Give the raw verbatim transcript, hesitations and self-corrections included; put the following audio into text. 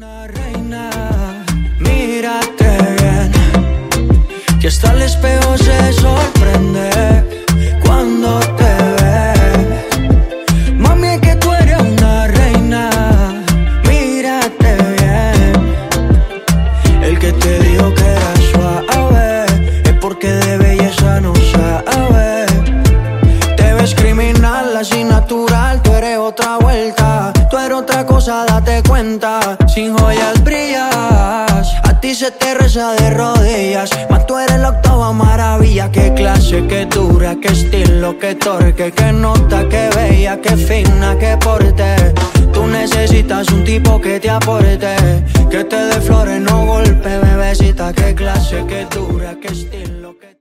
Una reina, mírate bien, que hasta el espejo se sorprende cuando te ve. Mami, es que tú eres una reina, mírate bien. El que te dijo que era suave es porque de belleza no sabe. Te ves criminal, así natural, tú eres otra vuelta. Tú eres otra cosa, date cuenta. Sin joyas brillas, a ti se te reza de rodillas. Mas tú eres la octava maravilla. Qué clase, qué dura, qué estilo, qué torque, qué nota, qué bella, qué fina, qué porte. Tú necesitas un tipo que te aporte, que te dé flores, no golpe, bebecita. Qué clase, qué dura, qué estilo, qué...